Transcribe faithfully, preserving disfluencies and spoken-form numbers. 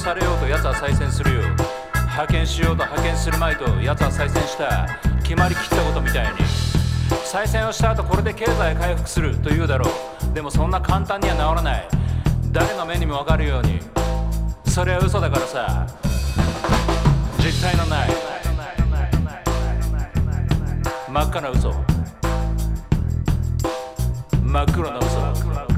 されようと奴は再選するよ。派遣しようと派遣するまいと奴は再選した。決まりきったことみたいに再選をした後これで経済回復すると言うだろう。でもそんな簡単には治らない。誰の目にも分かるようにそれは嘘だからさ。実体のない真っ赤な嘘、真っ黒な嘘。